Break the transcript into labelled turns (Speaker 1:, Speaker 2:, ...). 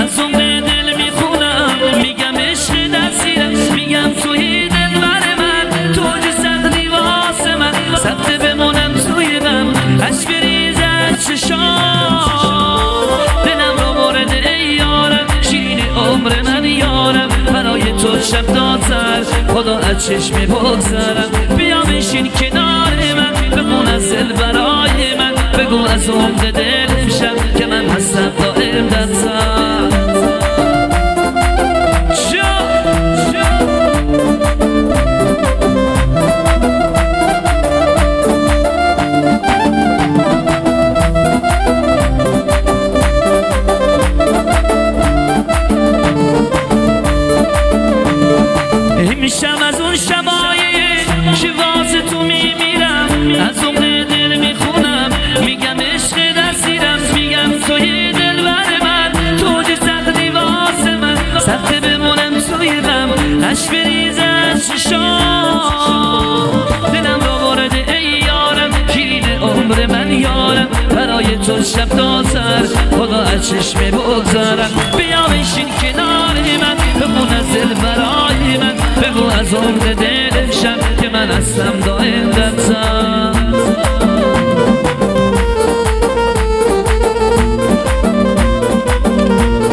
Speaker 1: از عمق دل میخونم، میگم عشق نصیرم، میگم توی دلبر من، تو سختی واسه من، سخته بمونم توی غم، اشک بریز از چشام، دلم رو برده ای یارم، شیرین عمر من یارم، برای تو شب داتر خدا از چشم بگذرم، بیا بشین کنار من، بخون از دل برای من، بگو از عمق دل شب که من هستم دائم در سر. میشم از اون شبایی که واسه تو میمیرم، از عمق دل میخونم، میگم عشق نصیرم، میگم توی دلبر من، تو سختی واسه من، سخته بمونم توی غم، اشک بریز از چشام، دلم رو برده ای یارم، شیرین عمر من یارم، برای تو شب تا سر خدا از چشم بگذرم، بیا بشین کنار من، بخون از دل برای من، بگو از عمق دل شب که من هستم دائم در سر.